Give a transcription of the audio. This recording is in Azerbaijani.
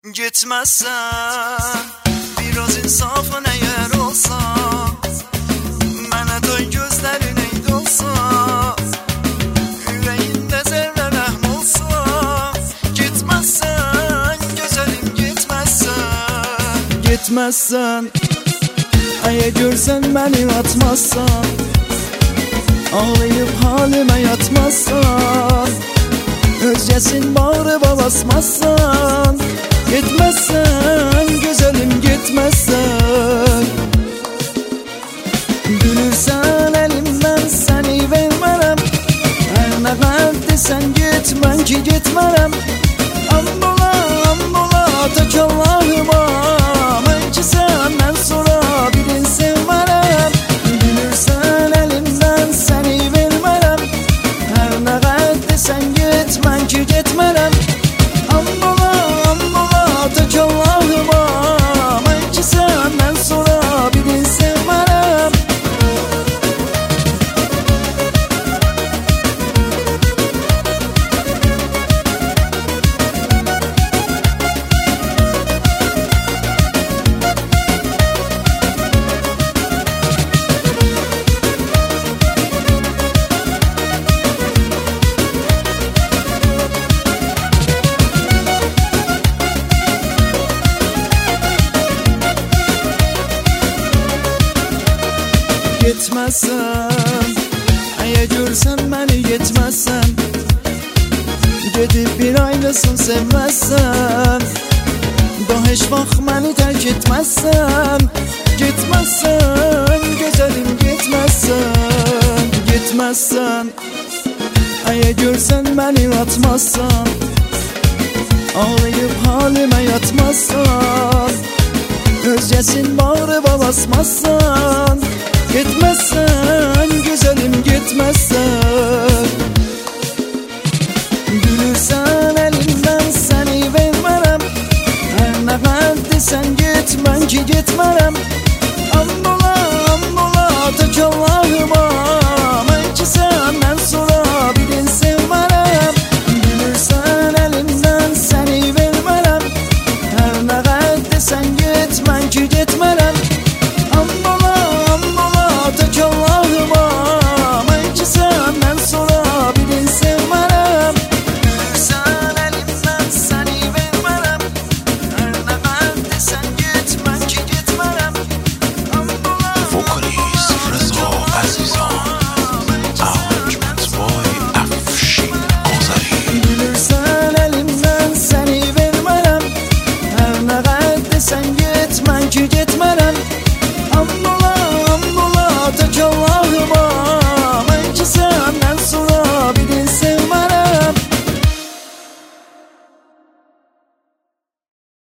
Gitmezsen biraz insafın eğer olsa, mənə dön gözlərin eyd olsa, ürəyində zərrə rəhm olsa. Gitmezsen gözəlim gitmezsen. Gitmezsen eğer görsən məni atmazsan, ağlayıp halimə yatmazsan, özgəsin bağrıma basmazsan. Gitmezsen güzelim gitmezsen. Gülürsen elimden seni vermərəm, her ne kadar desen gitmem ki gitmərəm. Ambola tek Allah'ıma, mən ki senden sonra birin sevmərəm. Gülürsen elimden seni vermərəm, her ne kadar desen gitmem ki gitmərəm. Ambola tek Allah'ıma, mən ki senden sonra birin sevmərəm. Gitmezsen, eğer görsen beni gitmezsen, gedib bir aylısın sevmezsen, daha hiç vaxt beni terk etmezsen. Gitmezsen, güzelim gitmezsen. Gitmezsen, eğer görsen beni atmazsan, ağlayıp halime yatmazsan, özgəsin bağrıma basmazsan. Gitmezsen güzelim gitmezsen. Gülürsen elimden seni vermərəm, her ne kadar desen gitmem ki gitmərəm.